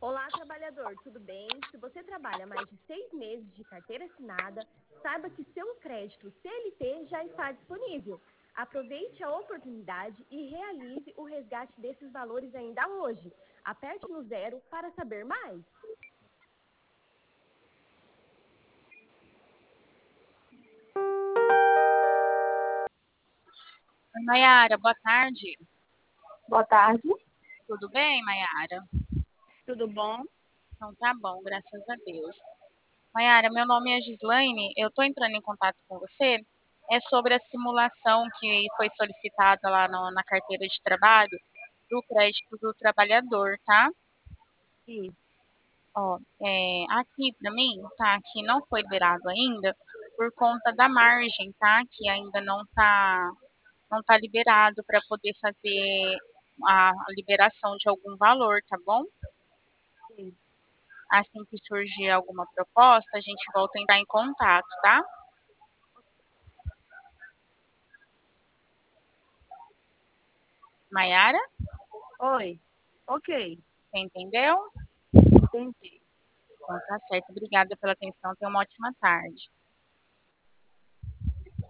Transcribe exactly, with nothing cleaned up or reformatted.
Olá, trabalhador, tudo bem? Se você trabalha mais de seis meses de carteira assinada, saiba que seu crédito C L T já está disponível. Aproveite a oportunidade e realize o resgate desses valores ainda hoje. Aperte no zero para saber mais. Oi, Mayara, boa tarde. Boa tarde, Tudo bem, Mayara? tudo bom? Então tá bom, graças a Deus. Mayara, meu nome é Gislaine, eu estou entrando em contato com você. É sobre a simulação que foi solicitada lá no- na carteira de trabalho do crédito do trabalhador, tá? Sim, Ó, é, aqui para mim, tá? Que não foi liberado ainda por conta da margem, tá? Que ainda não tá, não tá liberado para poder fazer a a liberação de algum valor, tá bom? sim. Assim que surgir alguma proposta, a gente volta a entrar em contato, tá? Maiara, Oi, ok, você entendeu? entendi. Então tá certo. Obrigada pela atenção. Tenha uma ótima tarde.